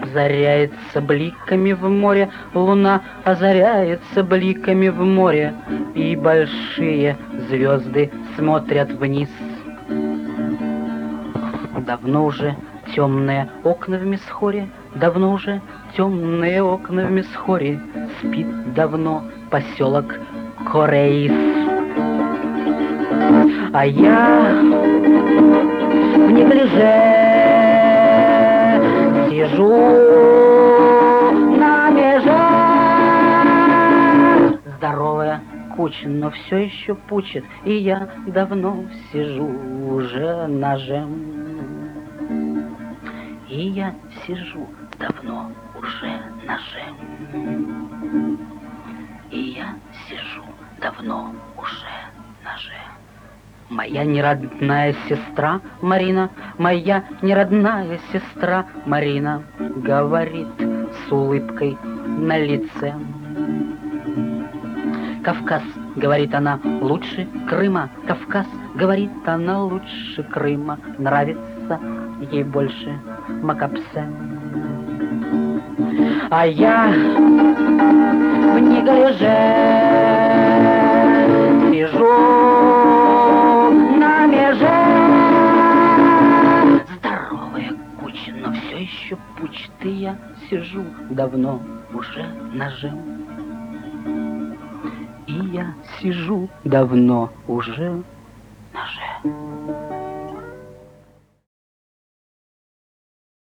озаряется бликами в море, луна озаряется бликами в море, и большие звезды смотрят вниз. Давно уже темные окна в Мисхоре, давно уже темные окна в Мисхоре, спит давно поселок Корейс. А я в неглиже сижу на меже. Здоровая куча, но все еще пучит, и я давно сижу уже ножем. И я сижу давно уже ножем. И я сижу давно уже ножем. Моя неродная сестра Марина, моя неродная сестра Марина говорит с улыбкой на лице. Кавказ, говорит она, лучше Крыма. Кавказ, говорит она, лучше Крыма. Нравится ей больше Макапсе. А я в неглиже сижу на меже. Здоровая куча, но все еще пучит, и я сижу давно уже ножем. И я сижу давно уже ножем.